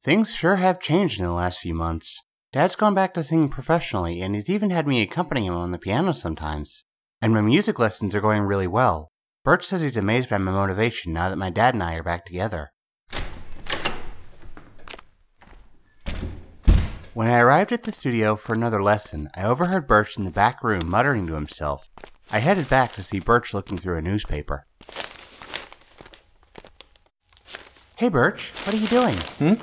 Things sure have changed in the last few months. Dad's gone back to singing professionally, and he's even had me accompany him on the piano sometimes. And my music lessons are going really well. Birch says he's amazed by my motivation now that my dad and I are back together. When I arrived at the studio for another lesson, I overheard Birch in the back room muttering to himself. I headed back to see Birch looking through a newspaper. Hey Birch, what are you doing?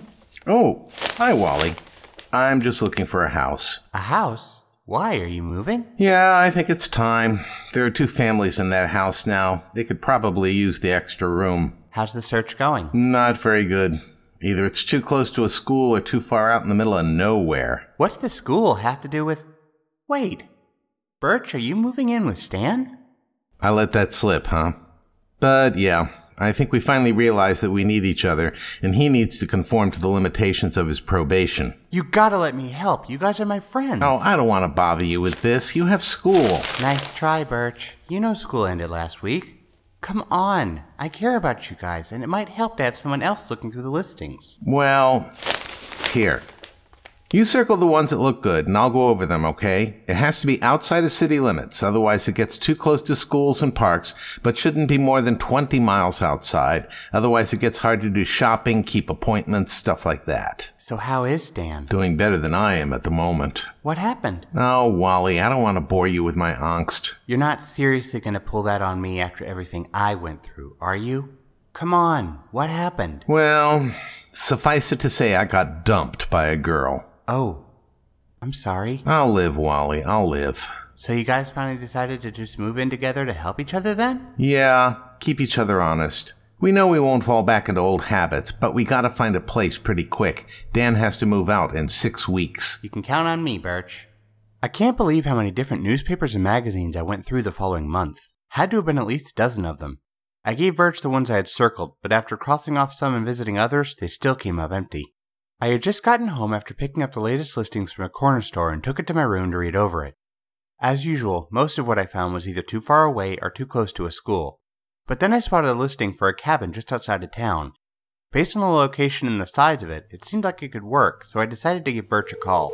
Oh, hi Wally. I'm just looking for a house. A house? Why, are you moving? Yeah, I think it's time. There are 2 families in that house now. They could probably use the extra room. How's the search going? Not very good. Either it's too close to a school or too far out in the middle of nowhere. What's the school have to do with... Wait, Birch, are you moving in with Stan? I let that slip, huh? But yeah, I think we finally realized that we need each other, and he needs to conform to the limitations of his probation. You gotta let me help. You guys are my friends. Oh, I don't want to bother you with this. You have school. Nice try, Birch. You know school ended last week. Come on. I care about you guys, and it might help to have someone else looking through the listings. Well, here. You circle the ones that look good, and I'll go over them, okay? It has to be outside of city limits, otherwise it gets too close to schools and parks, but shouldn't be more than 20 miles outside. Otherwise it gets hard to do shopping, keep appointments, stuff like that. So how is Stan? Doing better than I am at the moment. What happened? Oh, Wally, I don't want to bore you with my angst. You're not seriously gonna pull that on me after everything I went through, are you? Come on, what happened? Well, suffice it to say I got dumped by a girl. Oh, I'm sorry. I'll live, Wally, I'll live. So you guys finally decided to just move in together to help each other then? Yeah, keep each other honest. We know we won't fall back into old habits, but we gotta find a place pretty quick. Dan has to move out in 6 weeks. You can count on me, Birch. I can't believe how many different newspapers and magazines I went through the following month. Had to have been at least a dozen of them. I gave Birch the ones I had circled, but after crossing off some and visiting others, they still came up empty. I had just gotten home after picking up the latest listings from a corner store and took it to my room to read over it. As usual, most of what I found was either too far away or too close to a school. But then I spotted a listing for a cabin just outside of town. Based on the location and the size of it, it seemed like it could work, so I decided to give Birch a call.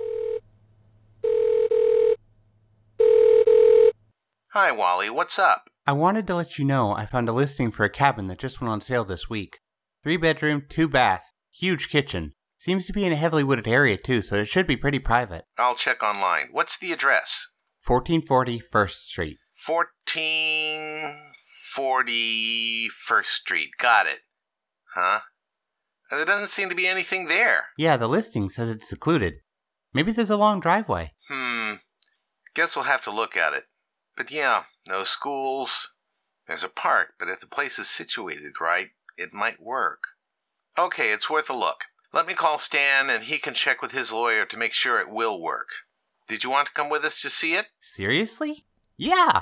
Hi, Wally, what's up? I wanted to let you know I found a listing for a cabin that just went on sale this week. 3-bedroom, 2-bath, huge kitchen. Seems to be in a heavily wooded area too, so it should be pretty private. I'll check online. What's the address? 1440 First Street. 1440 First Street. Got it. Huh? There doesn't seem to be anything there. Yeah, the listing says it's secluded. Maybe there's a long driveway. Guess we'll have to look at it. But yeah, no schools. There's a park, but if the place is situated right, it might work. Okay, it's worth a look. Let me call Stan, and he can check with his lawyer to make sure it will work. Did you want to come with us to see it? Seriously? Yeah!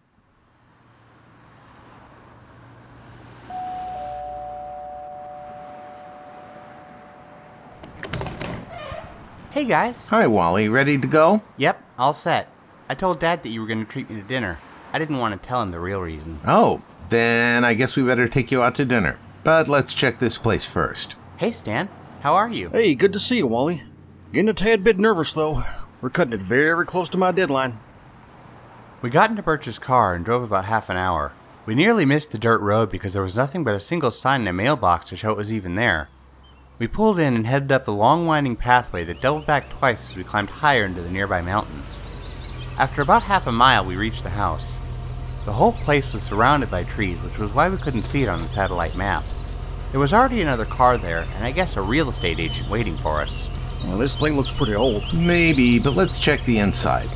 Hey guys. Hi, Wally. Ready to go? Yep, all set. I told Dad that you were going to treat me to dinner. I didn't want to tell him the real reason. Oh, then I guess we better take you out to dinner. But let's check this place first. Hey Stan, how are you? Hey, good to see you, Wally. Getting a tad bit nervous, though. We're cutting it very close to my deadline. We got into Birch's car and drove about half an hour. We nearly missed the dirt road because there was nothing but a single sign in a mailbox to show it was even there. We pulled in and headed up the long winding pathway that doubled back twice as we climbed higher into the nearby mountains. After about half a mile, we reached the house. The whole place was surrounded by trees, which was why we couldn't see it on the satellite map. There was already another car there, and I guess a real estate agent waiting for us. Well, this thing looks pretty old. Maybe, but let's check the inside.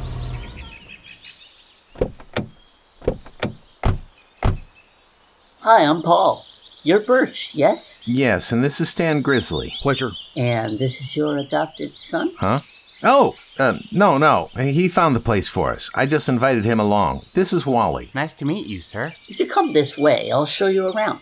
Hi, I'm Paul. You're Birch, yes? Yes, and this is Stan Grizzly. Pleasure. And this is your adopted son? Huh? Oh, no. He found the place for us. I just invited him along. This is Wally. Nice to meet you, sir. If you come this way, I'll show you around.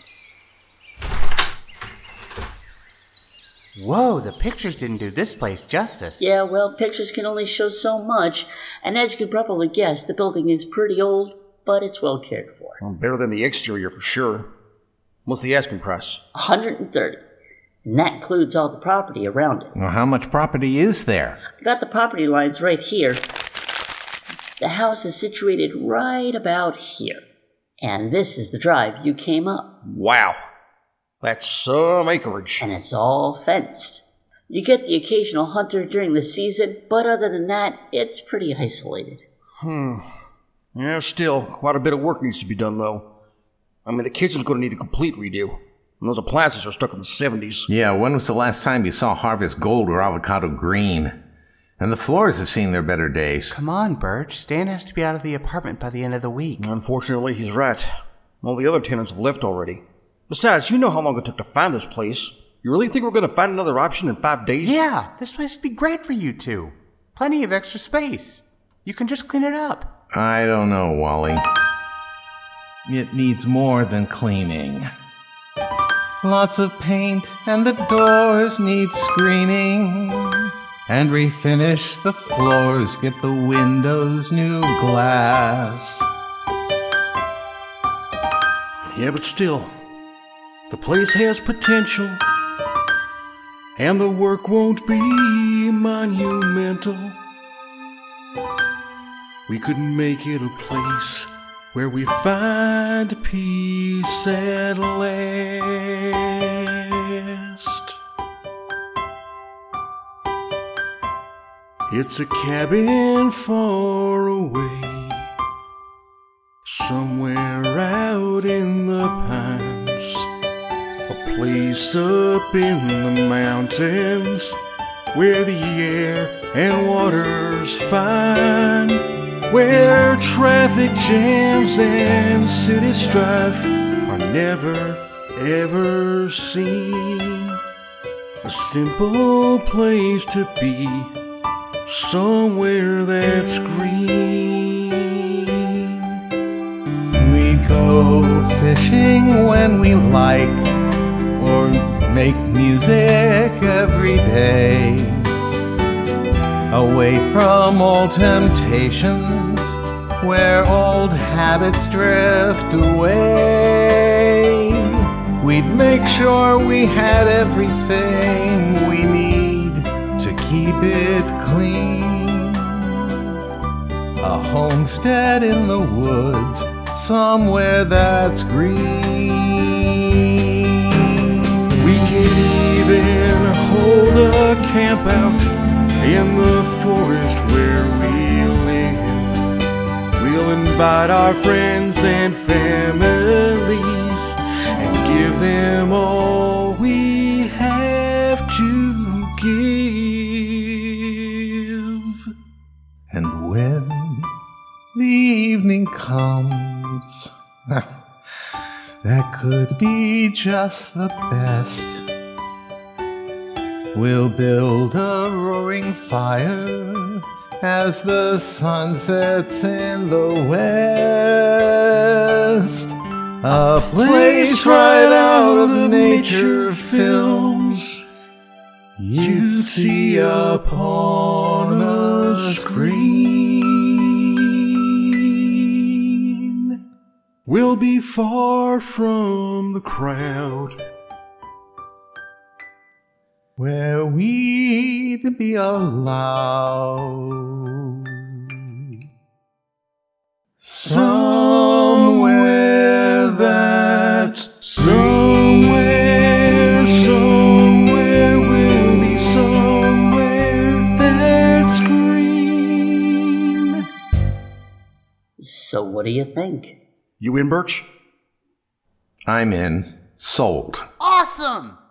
Whoa, the pictures didn't do this place justice. Yeah, well, pictures can only show so much, and as you can probably guess, the building is pretty old, but it's well cared for. Well, better than the exterior for sure. What's the asking price? $130. and that includes all the property around it. Well, how much property is there? I got the property lines right here. The house is situated right about here. And this is the drive you came up. Wow. That's some acreage. And it's all fenced. You get the occasional hunter during the season, but other than that, it's pretty isolated. Yeah, still, quite a bit of work needs to be done, though. I mean, the kitchen's going to need a complete redo. And those appliances are stuck in the 70s. Yeah, when was the last time you saw Harvest Gold or Avocado Green? And the floors have seen their better days. Come on, Birch. Stan has to be out of the apartment by the end of the week. Unfortunately, he's right. All the other tenants have left already. Besides, you know how long it took to find this place. You really think we're going to find another option in 5 days? Yeah, this place would be great for you two. Plenty of extra space. You can just clean it up. I don't know, Wally. It needs more than cleaning. Lots of paint and the doors need screening. And refinish the floors, get the windows new glass. Yeah, but still, the place has potential. And the work won't be monumental. We could make it a place where we find peace at last. It's a cabin far away, somewhere out in the pines, a place up in the mountains where the air and water's fine, where traffic jams and city strife are never ever seen. A simple place to be, somewhere that's green. We go fishing when we like, or make music every day. Away from all temptations, where old habits drift away. We'd make sure we had everything we need to keep it clean. A homestead in the woods, somewhere that's green. We can even hold a camp out in the forest where we live. We'll invite our friends and families and give them all we have to give. And when the evening comes, that could be just the best. We'll build a roaring fire as the sun sets in the west. A place right out of nature films you'd see upon a screen. We'll be far from the crowd, where we'd be allowed. Somewhere that's somewhere will be somewhere that's green. So what do you think? You in, Birch? I'm in. Sold. Awesome!